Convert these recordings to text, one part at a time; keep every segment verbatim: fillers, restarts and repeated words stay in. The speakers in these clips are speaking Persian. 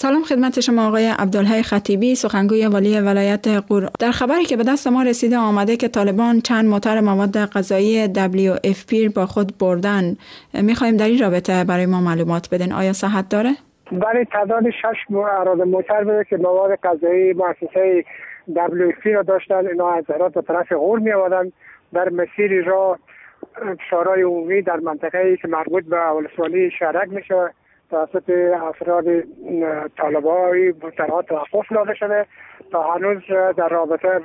سلام خدمت شما آقای عبدالحی خطیبی، سخنگوی والی ولایت غور. در خبری که به دست ما رسیده آمده که طالبان چند موتر مواد غذایی دبلیو اف پی با خود بردن. میخوایم در این رابطه برای ما معلومات بدین. آیا صحت داره؟ برای تعداد شش موتر بوده که مواد غذایی مؤسسه دبلیو اف پی را داشتن. اینا از هرات به طرف غور می آمدن. در مسیر راه شورای عمومی در منطقه‌ای که مربوط به ولسوالی شهرک میشه توسط افراد طالبایی موترها توقف داده شده. تا هنوز در رابطه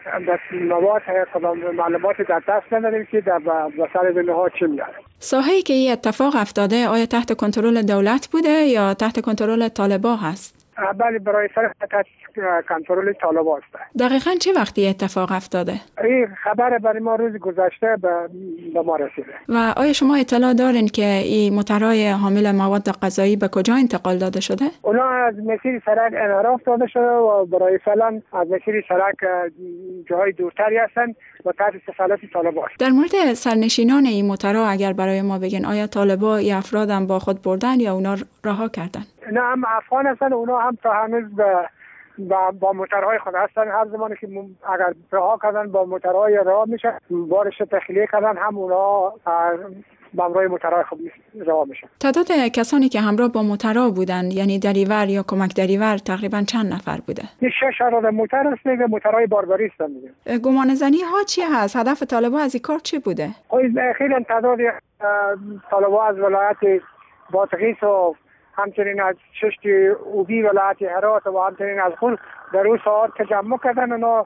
مواد معلوماتی در دست نداریم که در وسط بینها چی میاد. ساحه‌ای که این اتفاق افتاده آیا تحت کنترل دولت بوده یا تحت کنترل طالبا هست؟ بله، برای سر تحت کنترل طالبا است. دقیقاً چه وقتی اتفاق افتاده؟ این خبر برای ما روز گذشته به ما رسیده. و آیا شما اطلاع دارین که این موترهای حامل مواد غذایی به کجا انتقال داده شده؟ اونا از مسیر سرک انحراف داده شده و برای فعلا از مسیر سرک جای دورتری هستند و تحت تسلط طالبا است. در مورد سرنشینان این موترها اگر برای ما بگین، آیا طالبا یا افرادم با خود بردن یا اونا رها کردن؟ نه، هم افغان هستن، اونا هم تا هنوز به با, با موترهای خود هستن. هر زمانی که اگر رها کردن با موترهای راه میشه، بارش تخلیه کردن، هم اونا با همراه موترهای خود راه میشن. تعداد کسانی که همراه با موترها بودن، یعنی دریور یا کمک دریور، تقریبا چند نفر بوده؟ شش عدد موتر است دیگه، موترهای باربری هستن دیگه. گمان زنی ها چی هست؟ هدف طالبا از این کار چی بوده؟ خیلی تعداد طالبا از ولایت بادغیس و همچنین از ششت اوبی ولایت هرات و همچنین از غور در اون ساعت تجمع کردن. اونا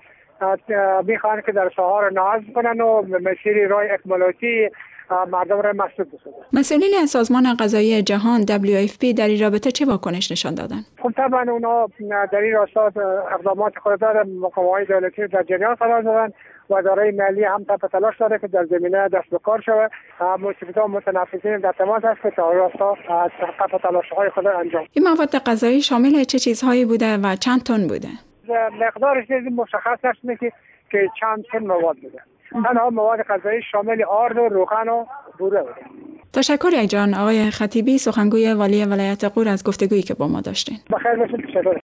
میخوان که در سهار نهضت کنن و مسیر راه اکمالاتی مردم را مسدود بسازن. مسئولین سازمان غذایی جهان دبلیو اف پی در این رابطه چه واکنش نشان دادن؟ خب طبعا اونا در این راستا اقدامات خود دارن، مقامات دولتی در جریان قرار دادن و اداره ملی هم تحت تلاش داره که در زمینه دست به کار شود. مشرفین و متنفسین در تماس است که تا راستا تحت تلاش‌های خود انجام. این مواد غذایی شامل چه چیزهایی بوده و چند تن بوده؟ مقدارش مشخص است که که چند تن مواد بوده. تنها مواد غذایی شامل آرد و روغن و بوره بوده. تشکر جان آقای خطیبی، سخنگوی والی ولایت غور، از گفتگویی که با ما داشتین. بخیر باشید.